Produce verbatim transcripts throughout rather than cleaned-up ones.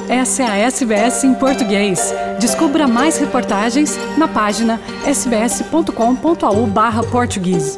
Essa é a S B S em português. Descubra mais reportagens na página sbs.com.au barra português.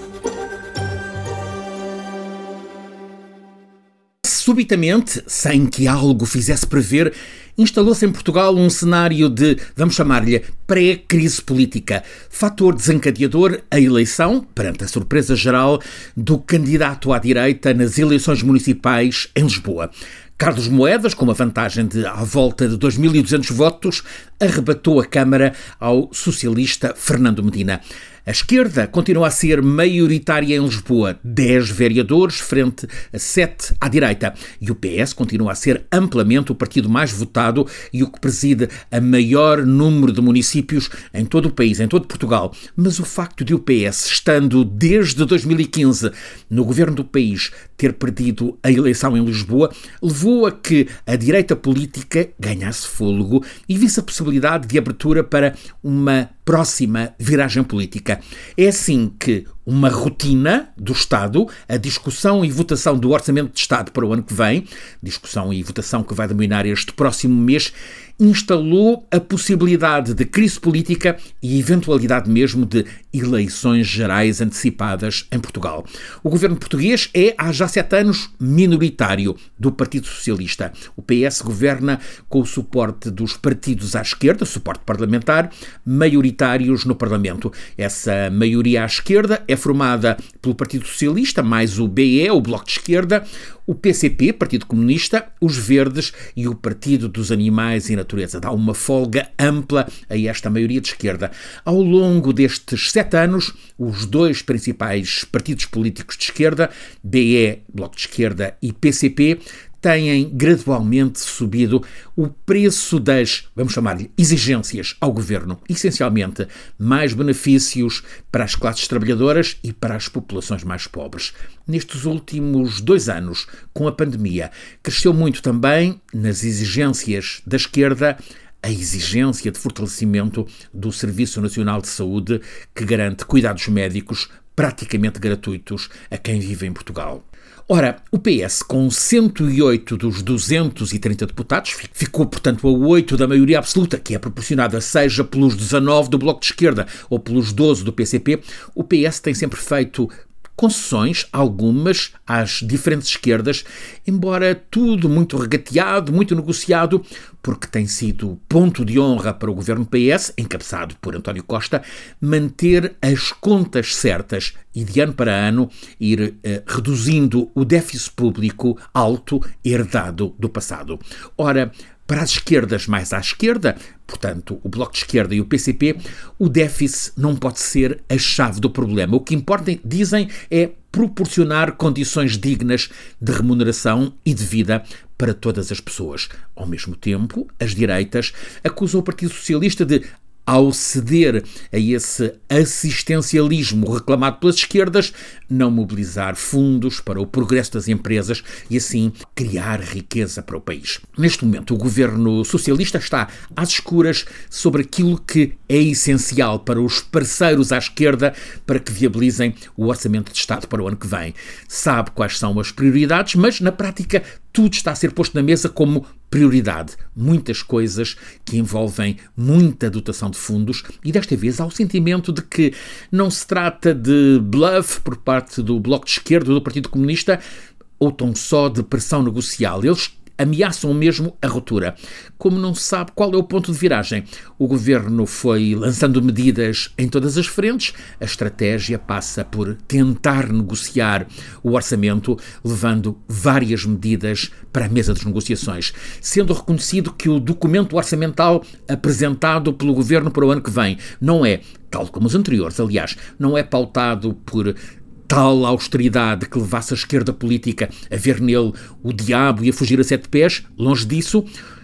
Subitamente, sem que algo fizesse prever, instalou-se em Portugal um cenário de, vamos chamar-lhe, pré-crise política. Fator desencadeador, a eleição, perante a surpresa geral, do candidato à direita nas eleições municipais em Lisboa. Carlos Moedas, com uma vantagem de à volta de dois mil e duzentos votos, arrebatou a Câmara ao socialista Fernando Medina. A esquerda continua a ser maioritária em Lisboa, dez vereadores frente a sete à direita. E o P S continua a ser amplamente o partido mais votado e o que preside a maior número de municípios em todo o país, em todo Portugal. Mas o facto de o P S, estando desde dois mil e quinze no governo do país, ter perdido a eleição em Lisboa, levou a que a direita política ganhasse fôlego e visse a possibilidade de abertura para uma próxima viragem política. É assim que uma rotina do Estado, a discussão e votação do Orçamento de Estado para o ano que vem, discussão e votação que vai dominar este próximo mês, instalou a possibilidade de crise política e eventualidade mesmo de eleições gerais antecipadas em Portugal. O governo português é, há já sete anos, minoritário do Partido Socialista. O P S governa com o suporte dos partidos à esquerda, suporte parlamentar, maioritários no Parlamento. Essa maioria à esquerda é formada pelo Partido Socialista, mais o B E, o Bloco de Esquerda, o P C P, Partido Comunista, os Verdes e o Partido dos Animais e Natureza. Dá uma folga ampla a esta maioria de esquerda. Ao longo destes sete anos, os dois principais partidos políticos de esquerda, B E, Bloco de Esquerda e P C P, têm gradualmente subido o preço das, vamos chamar-lhe, exigências ao governo. Essencialmente, mais benefícios para as classes trabalhadoras e para as populações mais pobres. Nestes últimos dois anos, com a pandemia, cresceu muito também nas exigências da esquerda a exigência de fortalecimento do Serviço Nacional de Saúde, que garante cuidados médicos praticamente gratuitos a quem vive em Portugal. Ora, o P S, com cento e oito dos duzentos e trinta deputados, ficou, portanto, a oito da maioria absoluta, que é proporcionada seja pelos dezanove do Bloco de Esquerda ou pelos doze do P C P. O P S tem sempre feito concessões, algumas, às diferentes esquerdas, embora tudo muito regateado, muito negociado, porque tem sido ponto de honra para o governo P S, encabeçado por António Costa, manter as contas certas e de ano para ano ir eh, reduzindo o déficit público alto herdado do passado. Ora, para as esquerdas mais à esquerda, portanto, o Bloco de Esquerda e o P C P, o déficit não pode ser a chave do problema. O que importa, dizem, é proporcionar condições dignas de remuneração e de vida para todas as pessoas. Ao mesmo tempo, as direitas acusam o Partido Socialista de, ao ceder a esse assistencialismo reclamado pelas esquerdas, não mobilizar fundos para o progresso das empresas e, assim, criar riqueza para o país. Neste momento, o governo socialista está às escuras sobre aquilo que é essencial para os parceiros à esquerda para que viabilizem o Orçamento de Estado para o ano que vem. Sabe quais são as prioridades, mas, na prática, tudo está a ser posto na mesa como prioridade. Muitas coisas que envolvem muita dotação de fundos e desta vez há o sentimento de que não se trata de bluff por parte do Bloco de Esquerda ou do Partido Comunista ou tão só de pressão negocial. Eles ameaçam mesmo a ruptura. Como não se sabe qual é o ponto de viragem, o governo foi lançando medidas em todas as frentes. A estratégia passa por tentar negociar o orçamento, levando várias medidas para a mesa das negociações, sendo reconhecido que o documento orçamental apresentado pelo governo para o ano que vem não é, tal como os anteriores, aliás, não é pautado por tal austeridade que levasse a esquerda política a ver nele o diabo e a fugir a sete pés. Longe disso.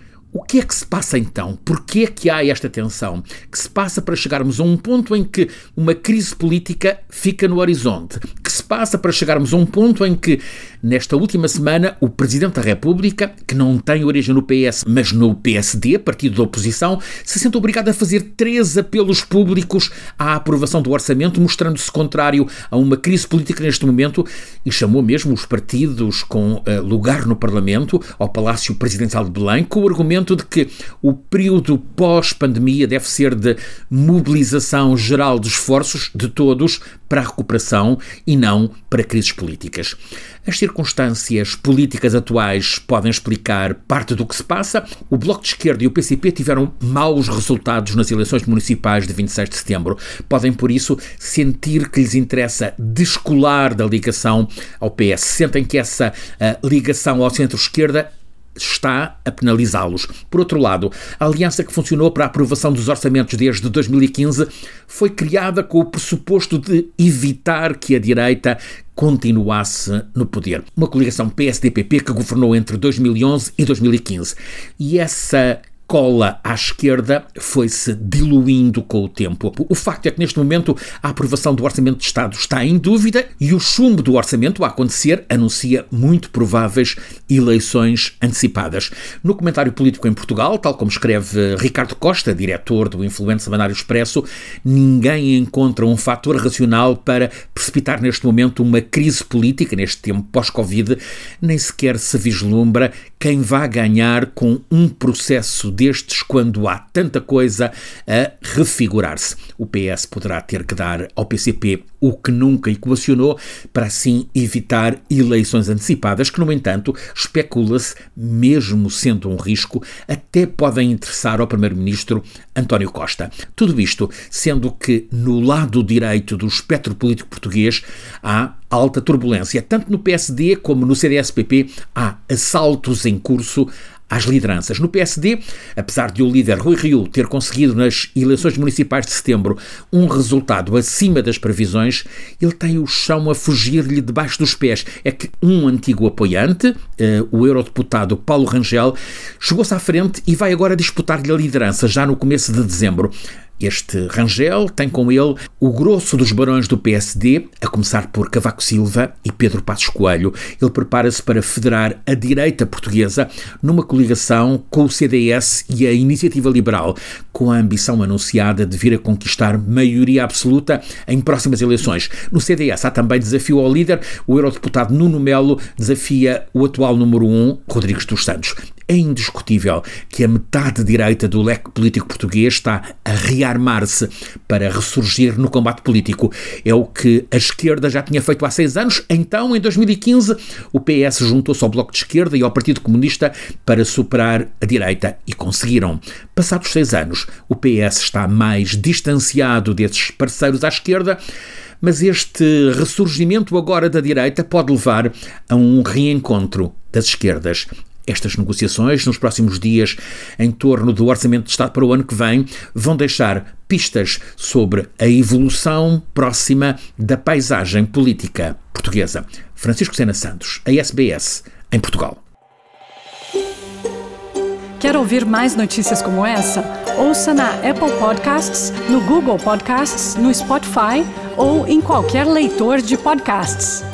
O que é que se passa então? Porquê é que há esta tensão? Que se passa para chegarmos a um ponto em que uma crise política fica no horizonte? Que se passa para chegarmos a um ponto em que, nesta última semana, o Presidente da República, que não tem origem no P S, mas no P S D, partido da oposição, se sente obrigado a fazer três apelos públicos à aprovação do orçamento, mostrando-se contrário a uma crise política neste momento e chamou mesmo os partidos com uh, lugar no Parlamento ao Palácio Presidencial de Belém, com o argumento convencimento de que o período pós-pandemia deve ser de mobilização geral de esforços de todos para a recuperação e não para crises políticas. As circunstâncias políticas atuais podem explicar parte do que se passa. O Bloco de Esquerda e o P C P tiveram maus resultados nas eleições municipais de vinte e seis de setembro. Podem, por isso, sentir que lhes interessa descolar da ligação ao P S. Sentem que essa uh, ligação ao centro-esquerda está a penalizá-los. Por outro lado, a aliança que funcionou para a aprovação dos orçamentos desde dois mil e quinze foi criada com o pressuposto de evitar que a direita continuasse no poder. Uma coligação P S D P P que governou entre dois mil e onze e dois mil e quinze. E essa cola à esquerda foi-se diluindo com o tempo. O facto é que neste momento a aprovação do Orçamento de Estado está em dúvida e o chumbo do orçamento a acontecer anuncia muito prováveis eleições antecipadas. No comentário político em Portugal, tal como escreve Ricardo Costa, diretor do influente Semanário Expresso, ninguém encontra um fator racional para precipitar neste momento uma crise política, neste tempo pós-Covid, nem sequer se vislumbra quem vai ganhar com um processo destes quando há tanta coisa a refigurar-se. O P S poderá ter que dar ao P C P o que nunca equacionou para assim evitar eleições antecipadas que, no entanto, especula-se, mesmo sendo um risco, até podem interessar ao primeiro-ministro António Costa. Tudo isto sendo que no lado direito do espectro político português há alta turbulência. Tanto no P S D como no C D S P P há assaltos em curso às lideranças. No P S D, apesar de o líder Rui Rio ter conseguido nas eleições municipais de setembro um resultado acima das previsões, ele tem o chão a fugir-lhe debaixo dos pés. É que um antigo apoiante, eh, o eurodeputado Paulo Rangel, chegou-se à frente e vai agora disputar-lhe a liderança já no começo de dezembro. Este Rangel tem com ele o grosso dos barões do P S D, a começar por Cavaco Silva e Pedro Passos Coelho. Ele prepara-se para federar a direita portuguesa numa coligação com o C D S e a Iniciativa Liberal, com a ambição anunciada de vir a conquistar maioria absoluta em próximas eleições. No C D S há também desafio ao líder. O eurodeputado Nuno Melo desafia o atual número um, Rodrigues dos Santos. É indiscutível que a metade direita do leque político português está a rearmar-se para ressurgir no combate político. É o que a esquerda já tinha feito há seis anos. Então, em dois mil e quinze, o P S juntou-se ao Bloco de Esquerda e ao Partido Comunista para superar a direita. E conseguiram. Passados seis anos, o P S está mais distanciado desses parceiros à esquerda, mas este ressurgimento agora da direita pode levar a um reencontro das esquerdas. Estas negociações, nos próximos dias, em torno do Orçamento de Estado para o ano que vem, vão deixar pistas sobre a evolução próxima da paisagem política portuguesa. Francisco Sena Santos, a S B S, em Portugal. Quer ouvir mais notícias como essa? Ouça na Apple Podcasts, no Google Podcasts, no Spotify ou em qualquer leitor de podcasts.